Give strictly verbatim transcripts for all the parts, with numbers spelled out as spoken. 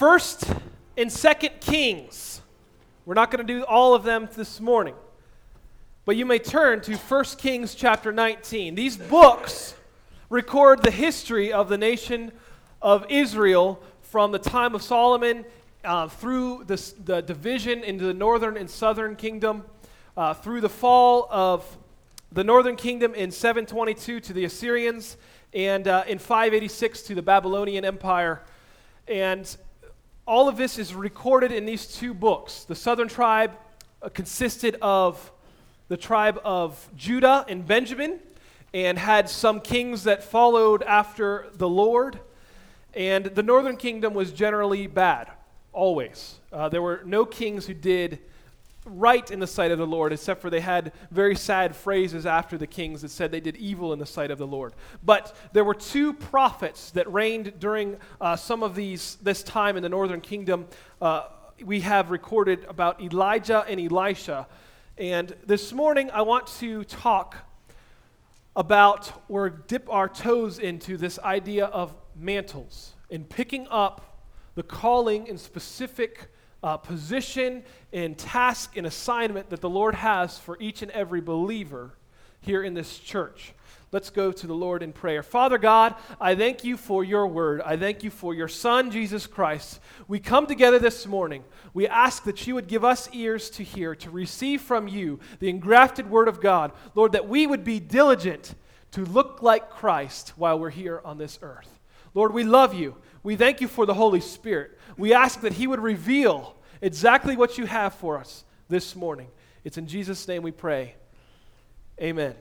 First and Second Kings. We're not going to do all of them this morning, but you may turn to First Kings chapter nineteen. These books record the history of the nation of Israel from the time of Solomon uh, through the, the division into the northern and southern kingdom, uh, through the fall of the northern kingdom in seven twenty-two to the Assyrians, and uh, in five eighty-six to the Babylonian Empire. And all of this is recorded in these two books. The southern tribe uh, consisted of the tribe of Judah and Benjamin, and had some kings that followed after the Lord. And the northern kingdom was generally bad, always. Uh, there were no kings who did right in the sight of the Lord, except for they had very sad phrases after the kings that said they did evil in the sight of the Lord. But there were two prophets that reigned during uh, some of these this time in the northern kingdom. Uh, we have recorded about Elijah and Elisha. And this morning I want to talk about or dip our toes into this idea of mantles and picking up the calling and specific uh, position and task and assignment that the Lord has for each and every believer here in this church. Let's go to the Lord in prayer. Father God, I thank you for your word. I thank you for your Son, Jesus Christ. We come together this morning. We ask that you would give us ears to hear, to receive from you the engrafted word of God. Lord, that we would be diligent to look like Christ while we're here on this earth. Lord, we love you. We thank you for the Holy Spirit. We ask that he would reveal exactly what you have for us this morning. It's in Jesus' name we pray. Amen.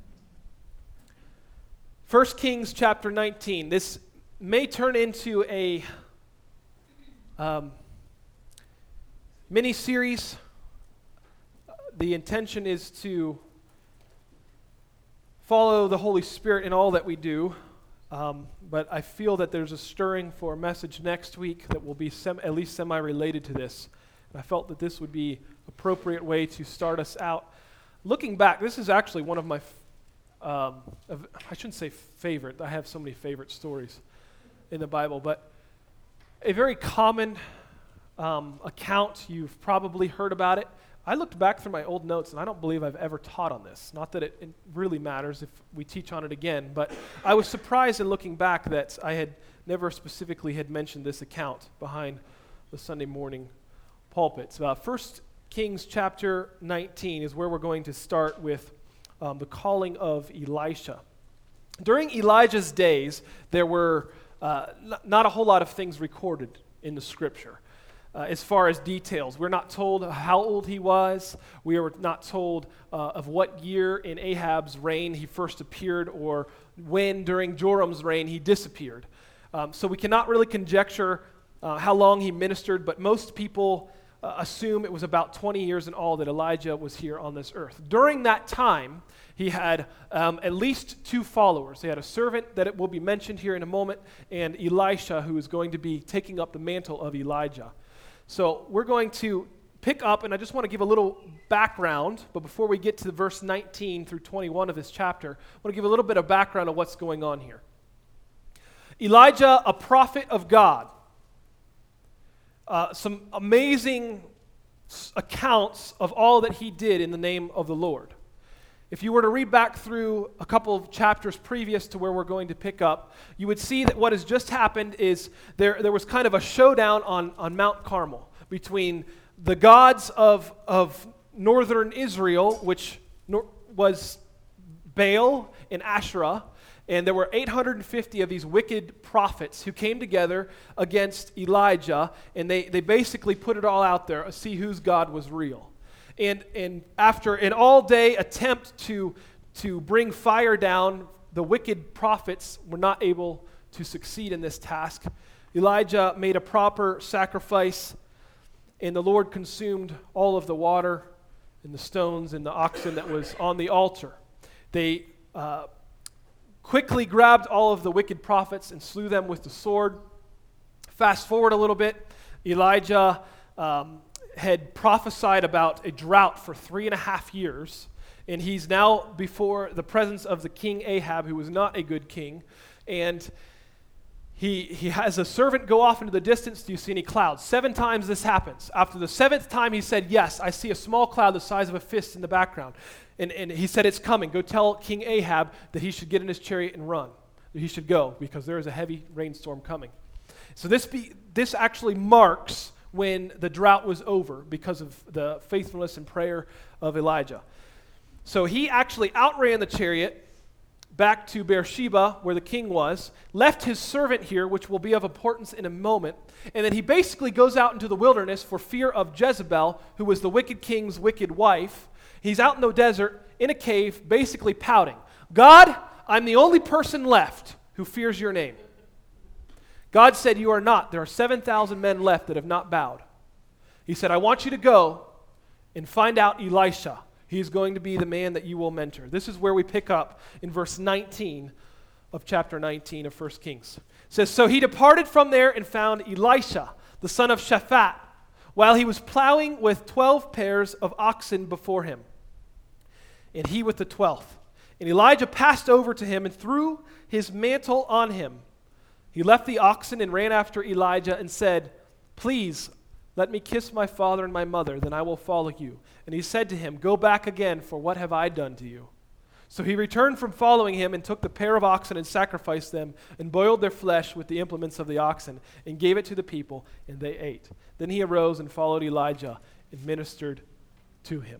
First Kings chapter nineteen. This may turn into a um, mini-series. The intention is to follow the Holy Spirit in all that we do, um, but I feel that there's a stirring for a message next week that will be sem- at least semi-related to this. And I felt that this would be an appropriate way to start us out. Looking back, this is actually one of my Um, I shouldn't say favorite. I have so many favorite stories in the Bible, but a very common um, account. You've probably heard about it. I looked back through my old notes, and I don't believe I've ever taught on this. Not that it, it really matters if we teach on it again, but I was surprised in looking back that I had never specifically had mentioned this account behind the Sunday morning pulpits. Uh, First Kings chapter nineteen is where we're going to start with Um, the calling of Elisha. During Elijah's days, there were uh, n- not a whole lot of things recorded in the scripture uh, as far as details. We're not told how old he was. We are not told uh, of what year in Ahab's reign he first appeared, or when during Joram's reign he disappeared. Um, so we cannot really conjecture uh, how long he ministered, but most people Uh, assume it was about twenty years in all that Elijah was here on this earth. During that time, he had um, at least two followers. He had a servant that it will be mentioned here in a moment, and Elisha, who is going to be taking up the mantle of Elijah. So we're going to pick up, and I just want to give a little background, but before we get to the verse nineteen through twenty-one of this chapter, I want to give a little bit of background of what's going on here. Elijah, a prophet of God. Uh, some amazing s- accounts of all that he did in the name of the Lord. If you were to read back through a couple of chapters previous to where we're going to pick up, you would see that what has just happened is there, there was kind of a showdown on, on Mount Carmel between the gods of, of northern Israel, which nor- was Baal and Asherah. And there were eight hundred fifty of these wicked prophets who came together against Elijah, and they, they basically put it all out there to see whose God was real. And and after an all-day attempt to, to bring fire down, the wicked prophets were not able to succeed in this task. Elijah made a proper sacrifice, and the Lord consumed all of the water and the stones and the oxen that was on the altar. They uh, quickly grabbed all of the wicked prophets and slew them with the sword. Fast forward a little bit, Elijah um, had prophesied about a drought for three and a half years, and he's now before the presence of the king Ahab, who was not a good king, and He, he has a servant go off into the distance. Do you see any clouds? Seven times this happens. After the seventh time, he said, yes, I see a small cloud the size of a fist in the background. And, and he said, it's coming. Go tell King Ahab that he should get in his chariot and run. That he should go because there is a heavy rainstorm coming. So this be, this actually marks when the drought was over because of the faithfulness and prayer of Elijah. So he actually outran the chariot back to Beersheba, where the king was, left his servant here, which will be of importance in a moment, and then he basically goes out into the wilderness for fear of Jezebel, who was the wicked king's wicked wife. He's out in the desert, in a cave, basically pouting. God, I'm the only person left who fears your name. God said, you are not. There are seven thousand men left that have not bowed. He said, I want you to go and find out Elisha. He's going to be the man that you will mentor. This is where we pick up in verse nineteen of chapter nineteen of First Kings. It says, so he departed from there and found Elisha, the son of Shaphat, while he was plowing with twelve pairs of oxen before him, and he with the twelfth. And Elijah passed over to him and threw his mantle on him. He left the oxen and ran after Elijah and said, please, let me kiss my father and my mother, then I will follow you. And he said to him, go back again, for what have I done to you? So he returned from following him and took the pair of oxen and sacrificed them and boiled their flesh with the implements of the oxen and gave it to the people, and they ate. Then he arose and followed Elijah and ministered to him.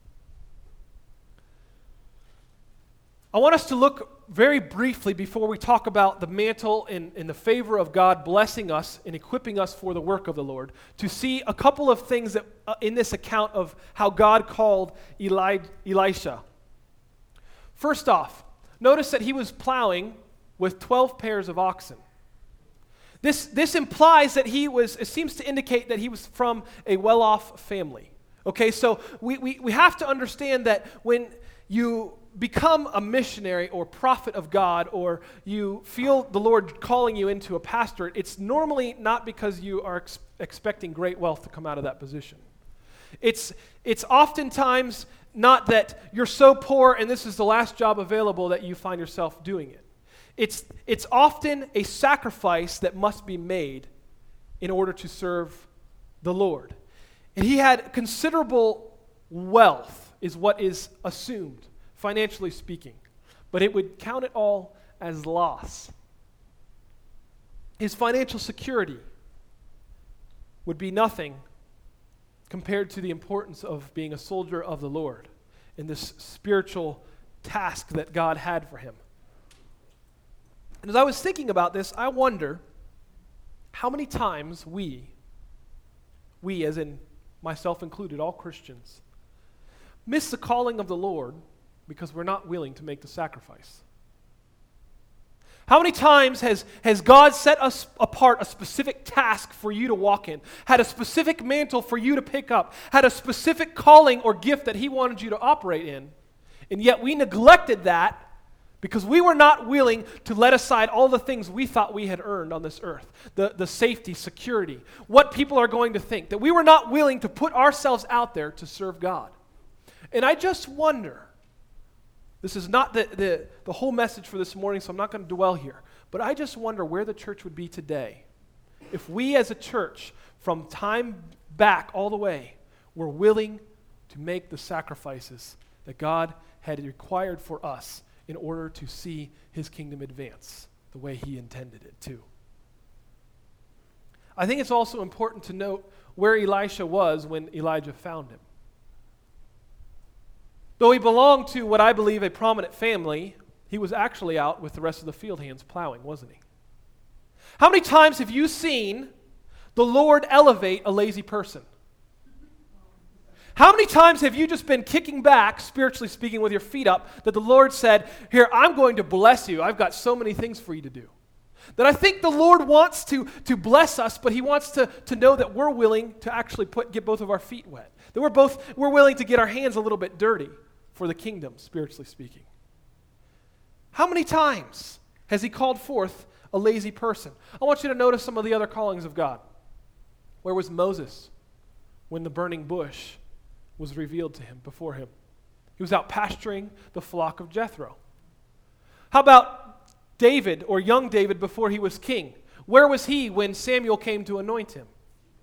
I want us to look very briefly before we talk about the mantle and, and the favor of God blessing us and equipping us for the work of the Lord, to see a couple of things that, uh, in this account of how God called Eli, Elisha. First off, notice that he was plowing with twelve pairs of oxen. This, this implies that he was, it seems to indicate that he was from a well-off family. Okay, so we, we, we have to understand that when you become a missionary or prophet of God, or you feel the Lord calling you into a pastorate, it's normally not because you are ex- expecting great wealth to come out of that position. It's, it's oftentimes not that you're so poor and this is the last job available that you find yourself doing it. It's, it's often a sacrifice that must be made in order to serve the Lord. And he had considerable wealth, is what is assumed, financially speaking, but it would count it all as loss. His financial security would be nothing compared to the importance of being a soldier of the Lord in this spiritual task that God had for him. And as I was thinking about this, I wonder how many times we, we as in myself included, all Christians, miss the calling of the Lord because we're not willing to make the sacrifice. How many times has, has God set us apart a specific task for you to walk in, had a specific mantle for you to pick up, had a specific calling or gift that he wanted you to operate in, and yet we neglected that because we were not willing to let aside all the things we thought we had earned on this earth, the, the safety, security, what people are going to think, that we were not willing to put ourselves out there to serve God. And I just wonder, this is not the, the, the whole message for this morning, so I'm not going to dwell here. But I just wonder where the church would be today if we as a church, from time back all the way, were willing to make the sacrifices that God had required for us in order to see his kingdom advance the way he intended it to. I think it's also important to note where Elisha was when Elijah found him. Though he belonged to what I believe a prominent family, he was actually out with the rest of the field hands plowing, wasn't he? How many times have you seen the Lord elevate a lazy person? How many times have you just been kicking back, spiritually speaking, with your feet up, that the Lord said, here, I'm going to bless you. I've got so many things for you to do. That I think the Lord wants to, to bless us, but he wants to, to know that we're willing to actually put get both of our feet wet. That we're both we're willing to get our hands a little bit dirty for the kingdom, spiritually speaking. How many times has he called forth a lazy person? I want you to notice some of the other callings of God. Where was Moses when the burning bush was revealed to him, before him? He was out pasturing the flock of Jethro. How about David, or young David before he was king? Where was he when Samuel came to anoint him?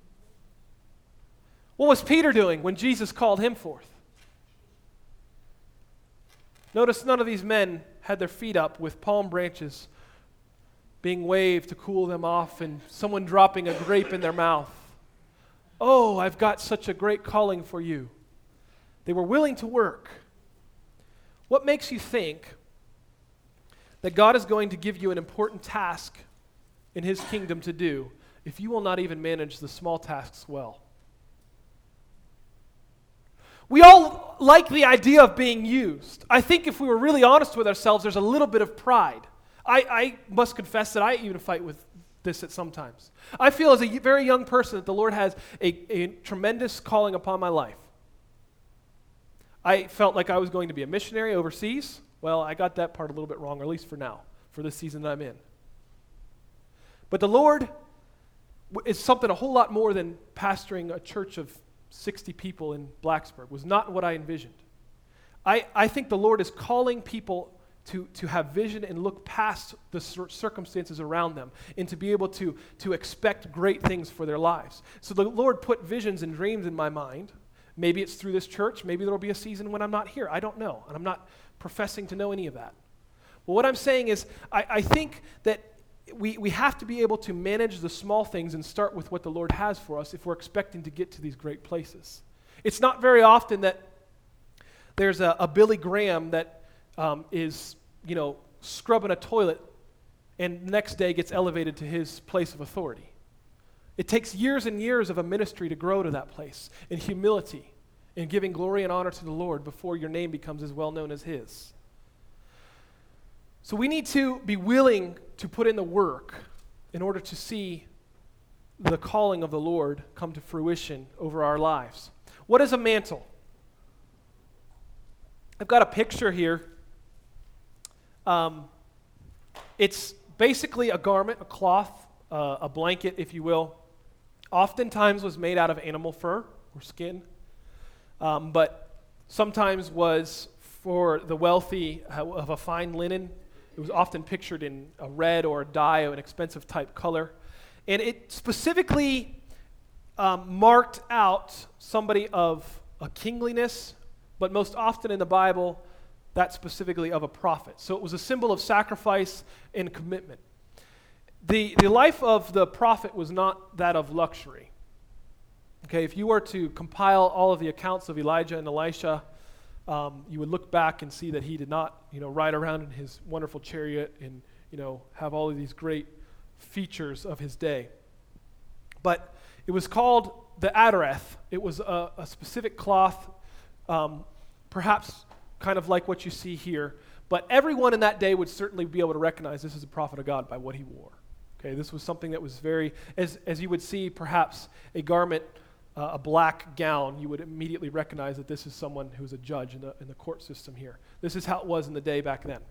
What was Peter doing when Jesus called him forth? Notice none of these men had their feet up with palm branches being waved to cool them off and someone dropping a grape in their mouth. Oh, I've got such a great calling for you. They were willing to work. What makes you think that God is going to give you an important task in his kingdom to do if you will not even manage the small tasks well? We all like the idea of being used. I think if we were really honest with ourselves, there's a little bit of pride. I, I must confess that I even fight with this at sometimes. I feel as a very young person that the Lord has a, a tremendous calling upon my life. I felt like I was going to be a missionary overseas. Well, I got that part a little bit wrong, or at least for now, for this season that I'm in. But the Lord is something a whole lot more than pastoring a church of sixty people in Blacksburg. Was not what I envisioned. I, I think the Lord is calling people to, to have vision and look past the cir- circumstances around them and to be able to, to expect great things for their lives. So the Lord put visions and dreams in my mind. Maybe it's through this church. Maybe there will be a season when I'm not here. I don't know. And I'm not professing to know any of that. But what I'm saying is I, I think that we, we have to be able to manage the small things and start with what the Lord has for us if we're expecting to get to these great places. It's not very often that there's a, a Billy Graham that um, is, you know, scrubbing a toilet and the next day gets elevated to his place of authority. It takes years and years of a ministry to grow to that place in humility and giving glory and honor to the Lord before your name becomes as well known as his. So we need to be willing to put in the work in order to see the calling of the Lord come to fruition over our lives. What is a mantle? I've got a picture here. Um, it's basically a garment, a cloth, uh, a blanket, if you will. Oftentimes was made out of animal fur or skin, um, but sometimes was for the wealthy uh, of a fine linen. It was often pictured in a red or a dye of an expensive type color. And it specifically um, marked out somebody of a kingliness, but most often in the Bible, that specifically of a prophet. So it was a symbol of sacrifice and commitment. The, the life of the prophet was not that of luxury. Okay, if you were to compile all of the accounts of Elijah and Elisha, Um, you would look back and see that he did not, you know, ride around in his wonderful chariot and, you know, have all of these great features of his day. But it was called the Adareth. It was a, a specific cloth, um, perhaps kind of like what you see here. But everyone in that day would certainly be able to recognize this is a prophet of God by what he wore. Okay, this was something that was very, as as you would see perhaps a garment, Uh, a black gown, you would immediately recognize that this is someone who's a judge in the in the court system here. This is how it was in the day back then.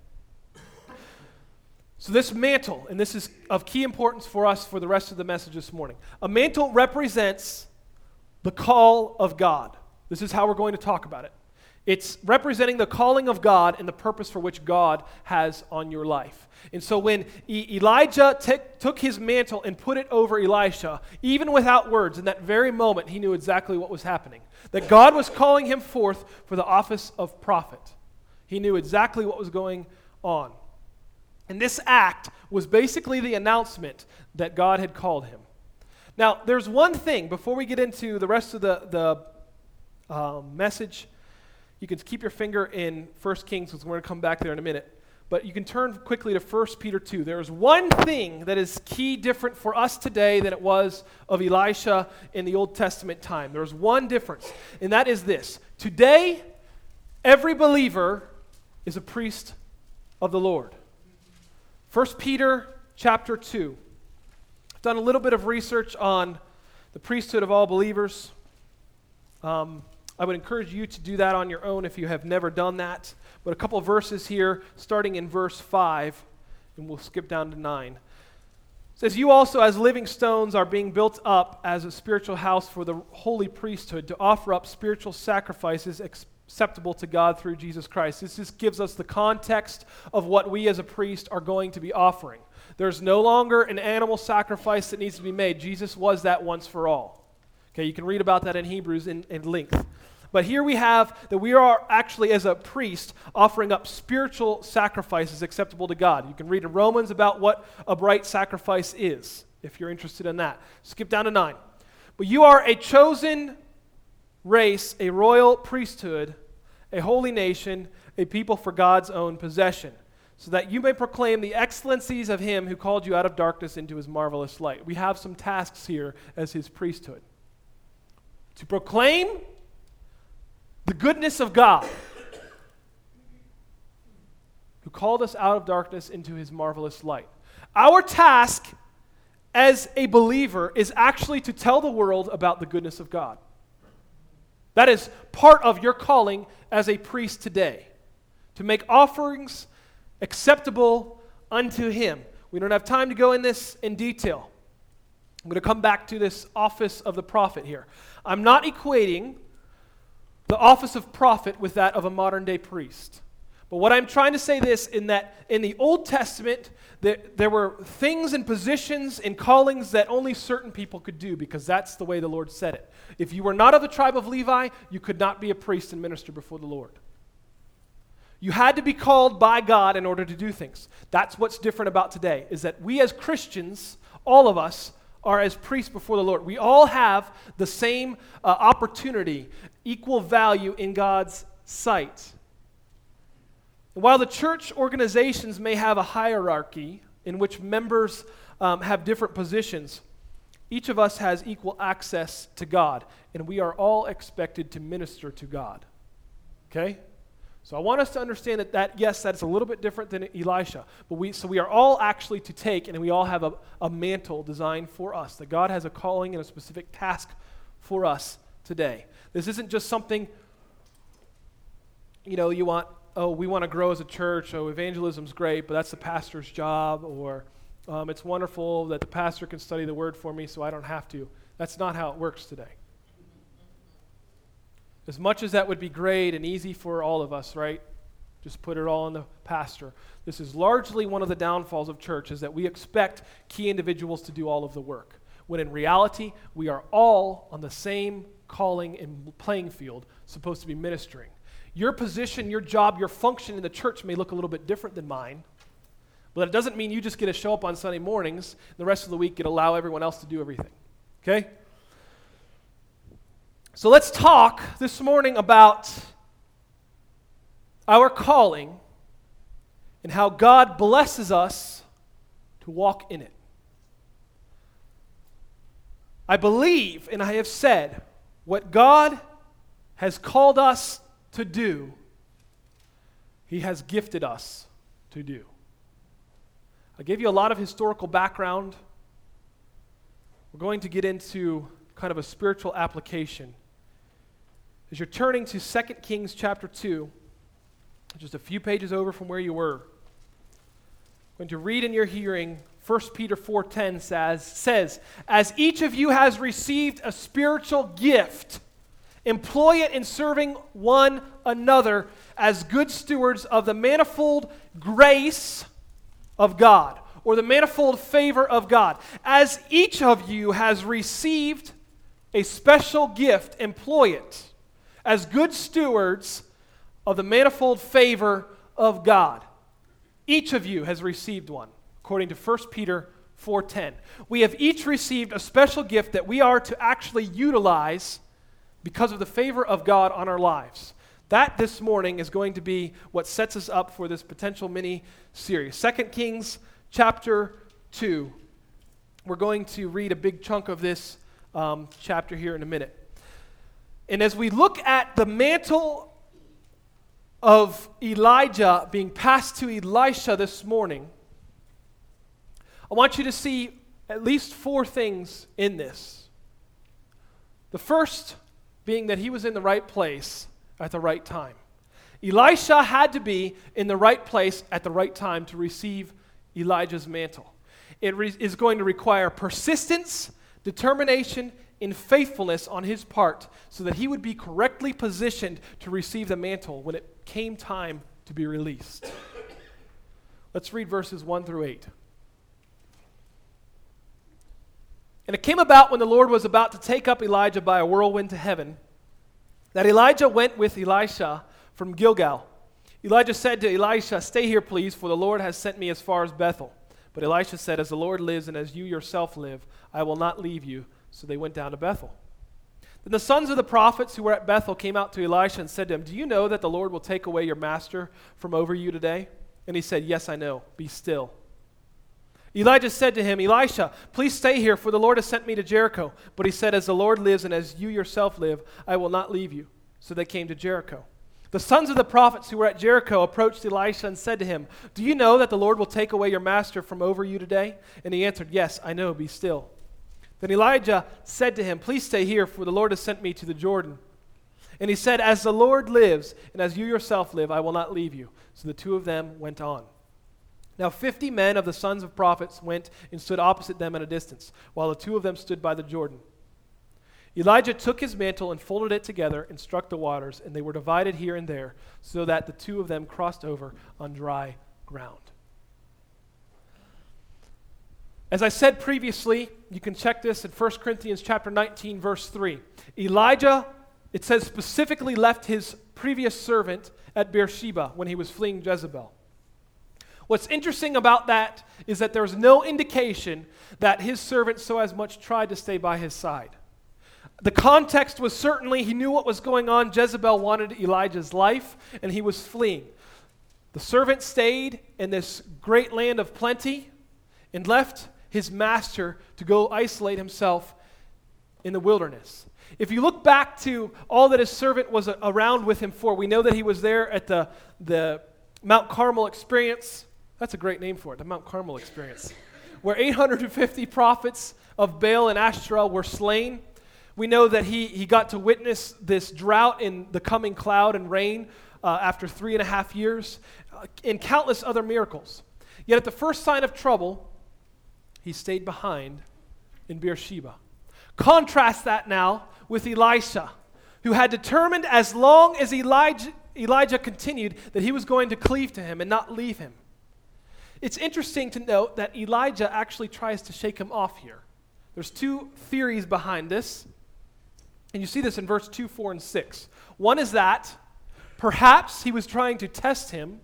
So this mantle, and this is of key importance for us for the rest of the message this morning. A mantle represents the call of God. This is how we're going to talk about it. It's representing the calling of God and the purpose for which God has on your life. And so when e- Elijah t- took his mantle and put it over Elisha, even without words, in that very moment, he knew exactly what was happening. That God was calling him forth for the office of prophet. He knew exactly what was going on. And this act was basically the announcement that God had called him. Now, there's one thing, before we get into the rest of the, the um, message. You can keep your finger in First Kings, because we're going to come back there in a minute. But you can turn quickly to First Peter two. There is one thing that is key different for us today than it was of Elisha in the Old Testament time. There is one difference, and that is this. Today, every believer is a priest of the Lord. First Peter chapter two. I've done a little bit of research on the priesthood of all believers. Um... I would encourage you to do that on your own if you have never done that. But a couple of verses here, starting in verse five, and we'll skip down to nine. It says, "You also as living stones are being built up as a spiritual house for the holy priesthood to offer up spiritual sacrifices acceptable to God through Jesus Christ." This just gives us the context of what we as a priest are going to be offering. There's no longer an animal sacrifice that needs to be made. Jesus was that once for all. Okay, you can read about that in Hebrews in, in length. But here we have that we are actually, as a priest, offering up spiritual sacrifices acceptable to God. You can read in Romans about what a right sacrifice is, if you're interested in that. Skip down to nine. But you are a chosen race, a royal priesthood, a holy nation, a people for God's own possession, so that you may proclaim the excellencies of him who called you out of darkness into his marvelous light. We have some tasks here as his priesthood. To proclaim the goodness of God, who called us out of darkness into his marvelous light. Our task as a believer is actually to tell the world about the goodness of God. That is part of your calling as a priest today, to make offerings acceptable unto him. We don't have time to go in this in detail. I'm going to come back to this office of the prophet here. I'm not equating the office of prophet with that of a modern-day priest. But what I'm trying to say this, in that in the Old Testament, there, there were things and positions and callings that only certain people could do, because that's the way the Lord said it. If you were not of the tribe of Levi, you could not be a priest and minister before the Lord. You had to be called by God in order to do things. That's what's different about today, is that we as Christians, all of us, are as priests before the Lord. We all have the same uh, opportunity, equal value in God's sight. While the church organizations may have a hierarchy in which members um, have different positions, each of us has equal access to God, and we are all expected to minister to God. Okay? So I want us to understand that, that yes, that's a little bit different than Elisha, but we so we are all actually to take, and we all have a, a mantle designed for us, that God has a calling and a specific task for us today. This isn't just something, you know, you want, oh, we want to grow as a church, oh, evangelism's great, but that's the pastor's job, or um, it's wonderful that the pastor can study the word for me so I don't have to. That's not how it works today. As much as that would be great and easy for all of us, right? Just put it all on the pastor. This is largely one of the downfalls of church, is that we expect key individuals to do all of the work, when in reality, we are all on the same calling and playing field, supposed to be ministering. Your position, your job, your function in the church may look a little bit different than mine, but it doesn't mean you just get to show up on Sunday mornings, and the rest of the week get to allow everyone else to do everything. Okay? So let's talk this morning about our calling and how God blesses us to walk in it. I believe, and I have said, what God has called us to do, he has gifted us to do. I gave you a lot of historical background. We're going to get into kind of a spiritual application. As you're turning to Second Kings chapter two, just a few pages over from where you were, I'm going to read in your hearing, First Peter four ten says, says, as each of you has received a spiritual gift, employ it in serving one another as good stewards of the manifold grace of God, or the manifold favor of God. As each of you has received a special gift, employ it as good stewards of the manifold favor of God. Each of you has received one, according to First Peter four ten. We have each received a special gift that we are to actually utilize because of the favor of God on our lives. That this morning is going to be what sets us up for this potential mini-series. Second Kings chapter two. We're going to read a big chunk of this um, chapter here in a minute. And as we look at the mantle of Elijah being passed to Elisha this morning, I want you to see at least four things in this. The first being that he was in the right place at the right time. Elisha had to be in the right place at the right time to receive Elijah's mantle. It re- is going to require persistence, determination, and faithfulness on his part so that he would be correctly positioned to receive the mantle when it came time to be released. Let's read verses one through eight. And it came about when the Lord was about to take up Elijah by a whirlwind to heaven, that Elijah went with Elisha from Gilgal. Elijah said to Elisha, "Stay here, please, for the Lord has sent me as far as Bethel." But Elisha said, "As the Lord lives and as you yourself live, I will not leave you." So they went down to Bethel. Then the sons of the prophets who were at Bethel came out to Elisha and said to him, "Do you know that the Lord will take away your master from over you today?" And he said, "Yes, I know. Be still." Elijah said to him, "Elisha, please stay here, for the Lord has sent me to Jericho." But he said, "As the Lord lives and as you yourself live, I will not leave you." So they came to Jericho. The sons of the prophets who were at Jericho approached Elisha and said to him, "Do you know that the Lord will take away your master from over you today?" And he answered, "Yes, I know. Be still." Then Elijah said to him, "Please stay here, for the Lord has sent me to the Jordan." And he said, "As the Lord lives and as you yourself live, I will not leave you." So the two of them went on. Now fifty men of the sons of prophets went and stood opposite them at a distance, while the two of them stood by the Jordan. Elijah took his mantle and folded it together and struck the waters, and they were divided here and there, so that the two of them crossed over on dry ground. As I said previously, you can check this in First Corinthians chapter nineteen, verse three. Elijah, it says, specifically left his previous servant at Beersheba when he was fleeing Jezebel. What's interesting about that is that there's no indication that his servant so as much tried to stay by his side. The context was certainly he knew what was going on. Jezebel wanted Elijah's life, and he was fleeing. The servant stayed in this great land of plenty and left his master to go isolate himself in the wilderness. If you look back to all that his servant was around with him for, we know that he was there at the, the Mount Carmel experience. That's a great name for it, the Mount Carmel experience, where eight hundred fifty prophets of Baal and Ashtoreth were slain. We know that he, he got to witness this drought in the coming cloud and rain uh, after three and a half years, uh, and countless other miracles. Yet at the first sign of trouble, he stayed behind in Beersheba. Contrast that now with Elisha, who had determined as long as Elijah, Elijah continued that he was going to cleave to him and not leave him. It's interesting to note that Elijah actually tries to shake him off here. There's two theories behind this, and you see this in verse two, four, and six. One is that perhaps he was trying to test him,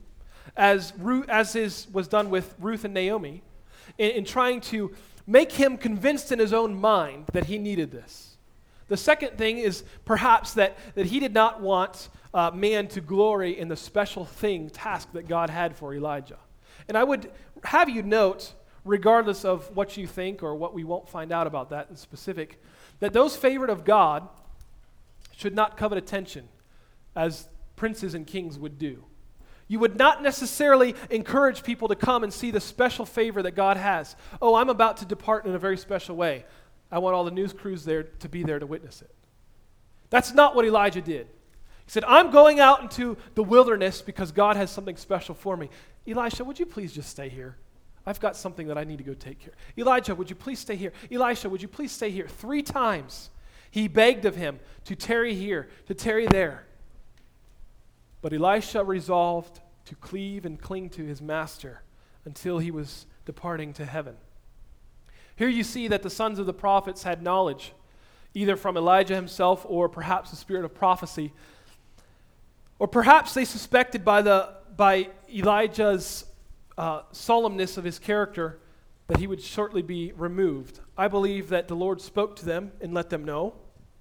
as Ruth, as is, was done with Ruth and Naomi, in, in trying to make him convinced in his own mind that he needed this. The second thing is perhaps that, that he did not want uh, man to glory in the special thing, task that God had for Elijah. And I would have you note, regardless of what you think or what we won't find out about that in specific, that those favored of God should not covet attention as princes and kings would do. You would not necessarily encourage people to come and see the special favor that God has. Oh, I'm about to depart in a very special way. I want all the news crews there to be there to witness it. That's not what Elijah did. He said, I'm going out into the wilderness because God has something special for me. Elisha, would you please just stay here? I've got something that I need to go take care of. Elijah, would you please stay here? Elisha, would you please stay here? Three times he begged of him to tarry here, to tarry there. But Elisha resolved to cleave and cling to his master until he was departing to heaven. Here you see that the sons of the prophets had knowledge, either from Elijah himself or perhaps the spirit of prophecy, or perhaps they suspected by the by Elijah's uh, solemnness of his character that he would shortly be removed. I believe that the Lord spoke to them and let them know.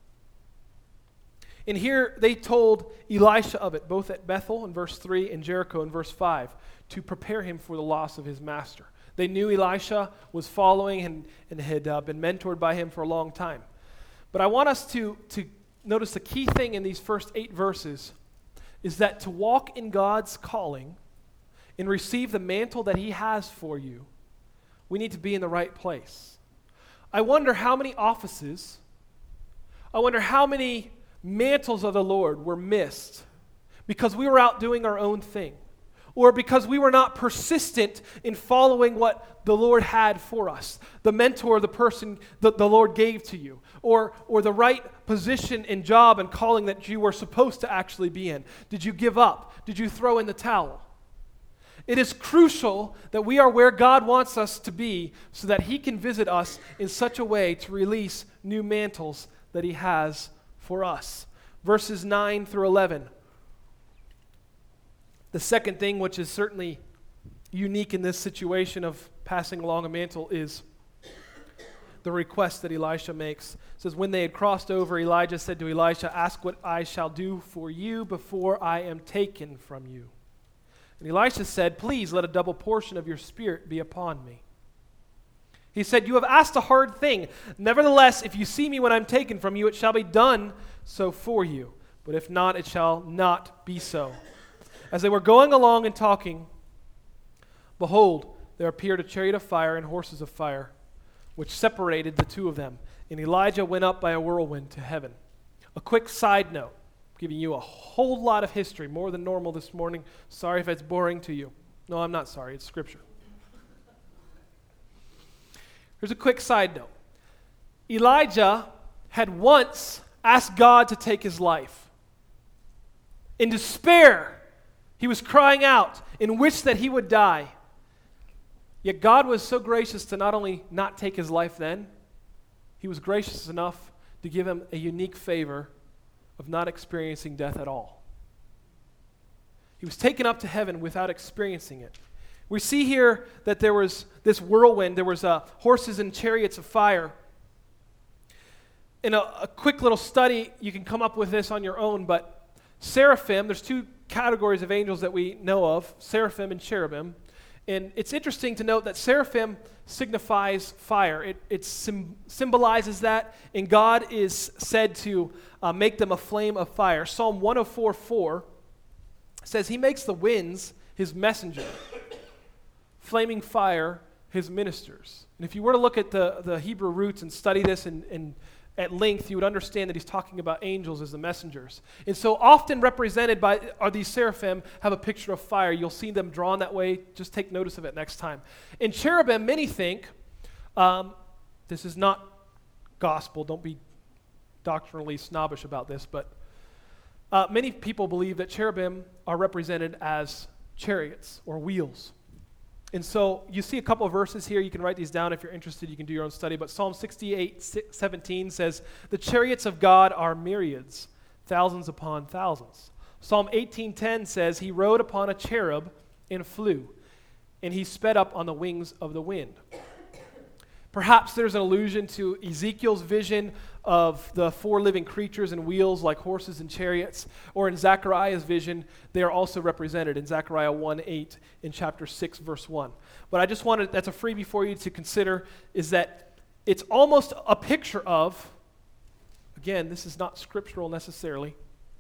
And here they told Elisha of it, both at Bethel in verse three and Jericho in verse five, to prepare him for the loss of his master. They knew Elisha was following and, and had uh, been mentored by him for a long time. But I want us to, to notice the key thing in these first eight verses is that to walk in God's calling and receive the mantle that he has for you, we need to be in the right place. I wonder how many offices, I wonder how many mantles of the Lord were missed because we were out doing our own thing, or because we were not persistent in following what the Lord had for us, the mentor, the person that the Lord gave to you, or, or the right position and job and calling that you were supposed to actually be in. Did you give up? Did you throw in the towel? It is crucial that we are where God wants us to be so that he can visit us in such a way to release new mantles that he has for us. Verses nine through eleven. The second thing, which is certainly unique in this situation of passing along a mantle, is the request that Elisha makes. It says, when they had crossed over, Elijah said to Elisha, ask what I shall do for you before I am taken from you. And Elisha said, please let a double portion of your spirit be upon me. He said, you have asked a hard thing. Nevertheless, if you see me when I'm taken from you, it shall be done so for you. But if not, it shall not be so. As they were going along and talking, behold, there appeared a chariot of fire and horses of fire, which separated the two of them. And Elijah went up by a whirlwind to heaven. A quick side note, giving you a whole lot of history, more than normal this morning. Sorry if it's boring to you. No, I'm not sorry. It's Scripture. Here's a quick side note. Elijah had once asked God to take his life. In despair, he was crying out and wished that he would die. Yet God was so gracious to not only not take his life then, he was gracious enough to give him a unique favor of not experiencing death at all. He was taken up to heaven without experiencing it. We see here that there was this whirlwind, there was uh, horses and chariots of fire. In a, a quick little study, you can come up with this on your own, but seraphim, there's two categories of angels that we know of, seraphim and cherubim. And it's interesting to note that seraphim signifies fire. It, it sim- symbolizes that, and God is said to uh, make them a flame of fire. Psalm one oh four four says, he makes the winds his messenger, flaming fire his ministers. And if you were to look at the, the Hebrew roots and study this and, and at length, you would understand that he's talking about angels as the messengers. And so often represented by are these seraphim have a picture of fire. You'll see them drawn that way. Just take notice of it next time. In cherubim, many think, um, this is not gospel, don't be doctrinally snobbish about this, but uh, many people believe that cherubim are represented as chariots or wheels. And so you see a couple of verses here. You can write these down if you're interested. You can do your own study. But Psalm sixty-eight seventeen says, the chariots of God are myriads, thousands upon thousands. Psalm eighteen ten says, he rode upon a cherub and flew, and he sped up on the wings of the wind. Perhaps there's an allusion to Ezekiel's vision of the four living creatures and wheels like horses and chariots, or in Zechariah's vision, they are also represented in Zechariah one eight in chapter six, verse one. But I just wanted, that's a freebie for you to consider, is that it's almost a picture of, again, this is not scriptural necessarily,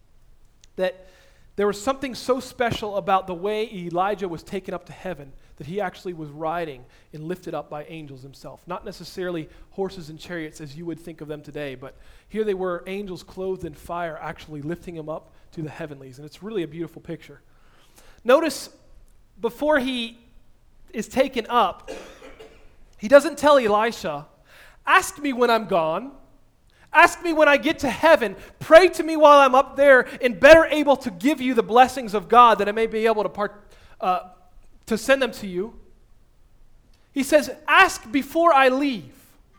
that there was something so special about the way Elijah was taken up to heaven that he actually was riding and lifted up by angels himself. Not necessarily horses and chariots as you would think of them today, but here they were, angels clothed in fire, actually lifting him up to the heavenlies. And it's really a beautiful picture. Notice, before he is taken up, he doesn't tell Elisha, ask me when I'm gone. Ask me when I get to heaven. Pray to me while I'm up there and better able to give you the blessings of God that I may be able to part, uh, to send them to you. He says, ask before I leave.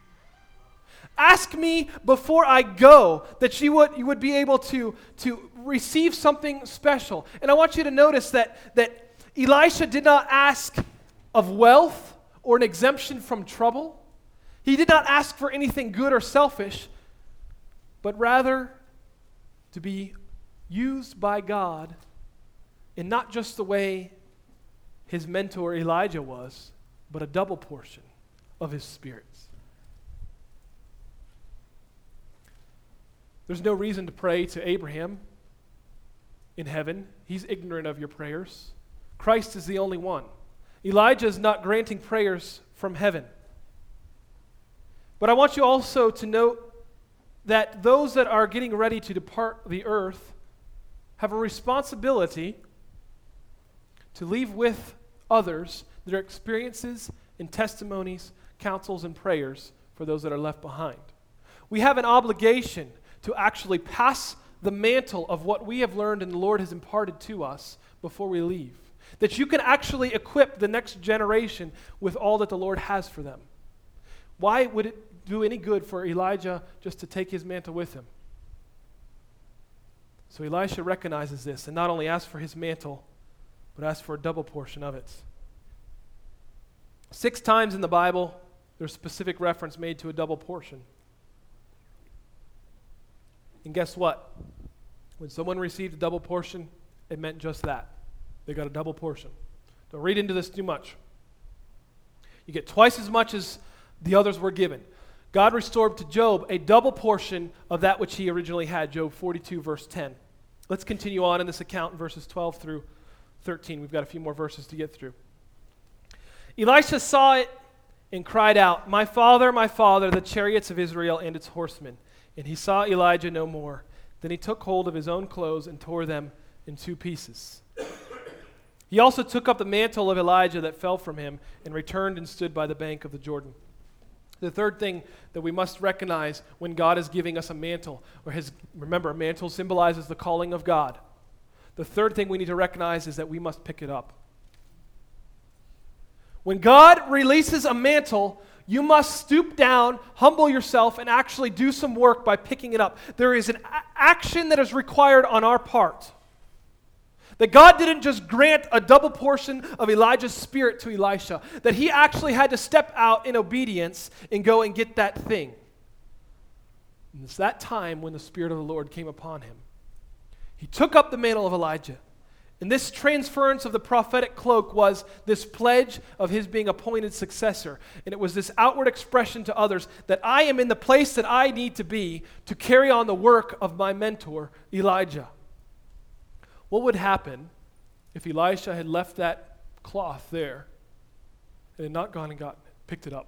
Ask me before I go that you would, you would be able to, to receive something special. And I want you to notice that, that Elisha did not ask of wealth or an exemption from trouble. He did not ask for anything good or selfish, but rather to be used by God in not just the way his mentor Elijah was, but a double portion of his spirits. There's no reason to pray to Abraham in heaven. He's ignorant of your prayers. Christ is the only one. Elijah is not granting prayers from heaven. But I want you also to note that those that are getting ready to depart the earth have a responsibility to leave with others their experiences and testimonies, counsels, and prayers for those that are left behind. We have an obligation to actually pass the mantle of what we have learned and the Lord has imparted to us before we leave. that you can actually equip the next generation with all that the Lord has for them. Why would it do any good for Elijah just to take his mantle with him? So Elisha recognizes this and not only asks for his mantle, but asks for a double portion of it. Six times in the Bible, there's specific reference made to a double portion. And guess what? When someone received a double portion, it meant just that. They got a double portion. Don't read into this too much. You get twice as much as the others were given. God restored to Job a double portion of that which he originally had, Job forty-two, verse ten. Let's continue on in this account in verses twelve through thirteen. We've got a few more verses to get through. Elisha saw it and cried out, "My father, my father, the chariots of Israel and its horsemen." And he saw Elijah no more. Then he took hold of his own clothes and tore them in two pieces. He also took up the mantle of Elijah that fell from him and returned and stood by the bank of the Jordan. The third thing that we must recognize when God is giving us a mantle, or his, remember, a mantle symbolizes the calling of God. The third thing we need to recognize is that we must pick it up. When God releases a mantle, you must stoop down, humble yourself, and actually do some work by picking it up. There is an a- action that is required on our part. That God didn't just grant a double portion of Elijah's spirit to Elisha, that he actually had to step out in obedience and go and get that thing. And it's that time when the Spirit of the Lord came upon him. He took up the mantle of Elijah. And this transference of the prophetic cloak was this pledge of his being appointed successor. And it was this outward expression to others that I am in the place that I need to be to carry on the work of my mentor, Elijah. What would happen if Elisha had left that cloth there and had not gone and gotten it, picked it up?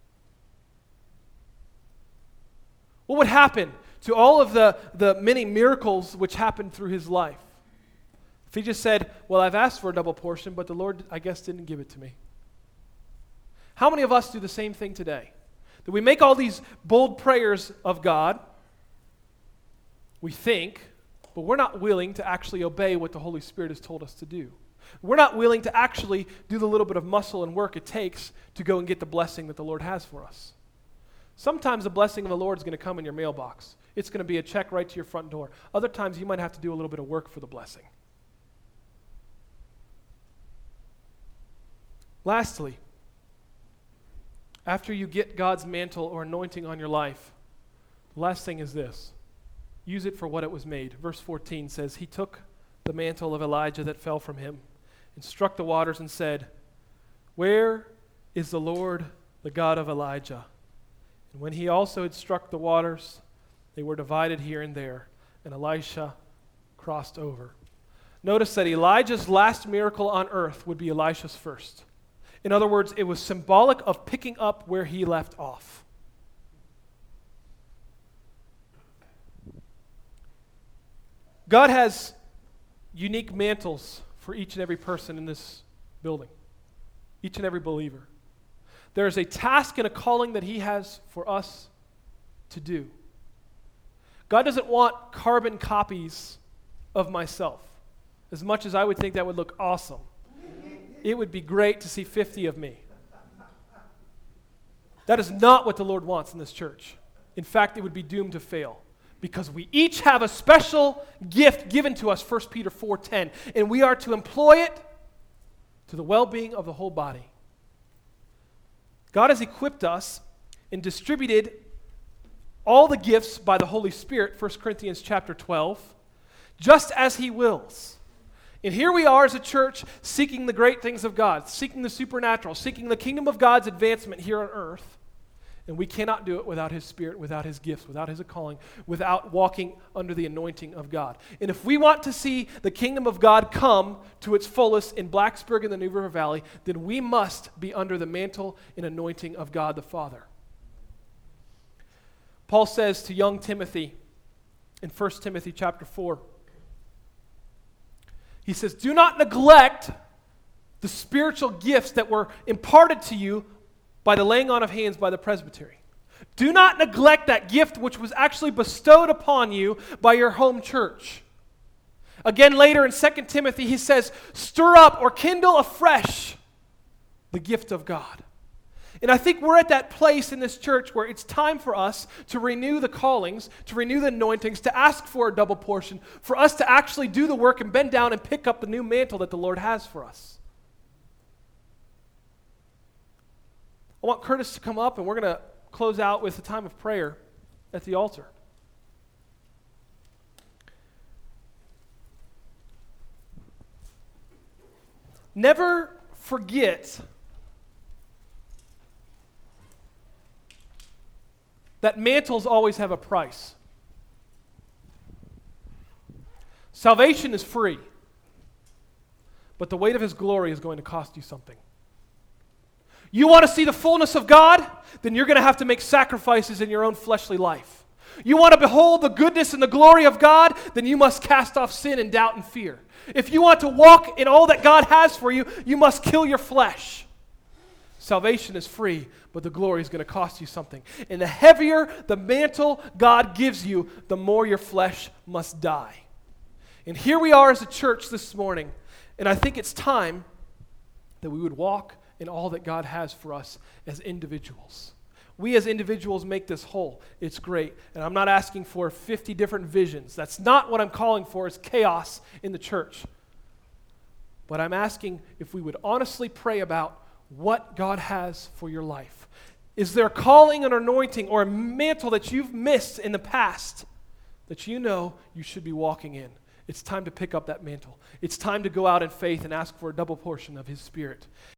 What would happen to all of the, the many miracles which happened through his life? If he just said, well, I've asked for a double portion, but the Lord, I guess, didn't give it to me. How many of us do the same thing today? That we make all these bold prayers of God, we think, but we're not willing to actually obey what the Holy Spirit has told us to do. We're not willing to actually do the little bit of muscle and work it takes to go and get the blessing that the Lord has for us. Sometimes the blessing of the Lord is going to come in your mailbox. It's going to be a check right to your front door. Other times you might have to do a little bit of work for the blessing. Lastly, after you get God's mantle or anointing on your life, the last thing is this. Use it for what it was made. Verse fourteen says, he took the mantle of Elijah that fell from him and struck the waters and said, where is the Lord, the God of Elijah? And when he also had struck the waters, they were divided here and there, and Elisha crossed over. Notice that Elijah's last miracle on earth would be Elisha's first. In other words, it was symbolic of picking up where he left off. God has unique mantles for each and every person in this building, each and every believer. There is a task and a calling that he has for us to do. God doesn't want carbon copies of myself. As much as I would think that would look awesome, it would be great to see fifty of me. That is not what the Lord wants in this church. In fact, it would be doomed to fail. Because we each have a special gift given to us, First Peter four ten, and we are to employ it to the well-being of the whole body. God has equipped us and distributed all the gifts by the Holy Spirit, First Corinthians chapter twelve, just as he wills. And here we are as a church seeking the great things of God, seeking the supernatural, seeking the kingdom of God's advancement here on earth. And we cannot do it without his Spirit, without his gifts, without his calling, without walking under the anointing of God. And if we want to see the kingdom of God come to its fullest in Blacksburg and the New River Valley, then we must be under the mantle and anointing of God the Father. Paul says to young Timothy in First Timothy chapter four, he says, do not neglect the spiritual gifts that were imparted to you by the laying on of hands by the presbytery. Do not neglect that gift which was actually bestowed upon you by your home church. Again, later in Second Timothy, he says, stir up or kindle afresh the gift of God. And I think we're at that place in this church where it's time for us to renew the callings, to renew the anointings, to ask for a double portion, for us to actually do the work and bend down and pick up the new mantle that the Lord has for us. I want Curtis to come up, and we're going to close out with a time of prayer at the altar. Never forget that mantles always have a price. Salvation is free, but the weight of His glory is going to cost you something. You want to see the fullness of God? Then you're going to have to make sacrifices in your own fleshly life. You want to behold the goodness and the glory of God? Then you must cast off sin and doubt and fear. If you want to walk in all that God has for you, you must kill your flesh. Salvation is free, but the glory is going to cost you something. And the heavier the mantle God gives you, the more your flesh must die. And here we are as a church this morning, and I think it's time that we would walk in all that God has for us as individuals. We as individuals make this whole. It's great. And I'm not asking for fifty different visions. That's not what I'm calling for, is chaos in the church. But I'm asking if we would honestly pray about what God has for your life. Is there a calling, an anointing, or a mantle that you've missed in the past that you know you should be walking in? It's time to pick up that mantle. It's time to go out in faith and ask for a double portion of His Spirit.